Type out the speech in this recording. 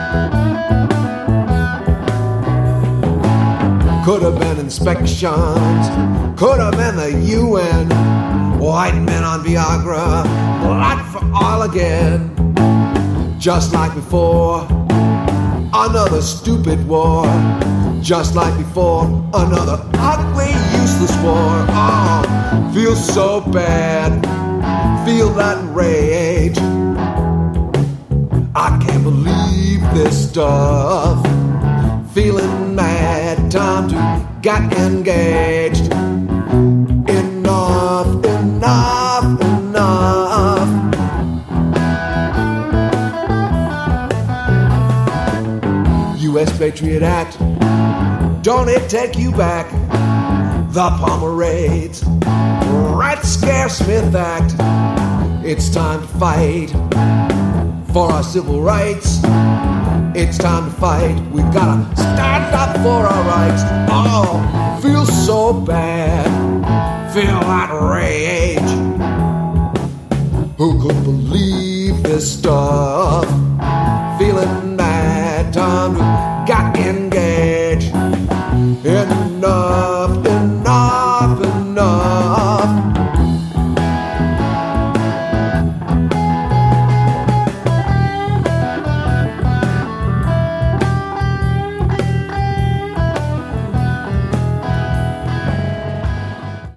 Could have been inspections, could have been the UN, white men on Viagra, blood for oil again. Just like before, another stupid war. Just like before, another ugly, useless war. Oh, feel so bad, feel that rage. I can't believe this stuff. Feeling mad, time to get engaged. Enough, enough, enough. U.S. Patriot Act, don't it take you back? The Pomerades, Red Scare Smith Act. It's time to fight for our civil rights. It's time to fight. We gotta stand up for our rights. Oh, feel so bad, feel that rage. Who could believe this stuff? Feeling mad, time to get engaged. Enough.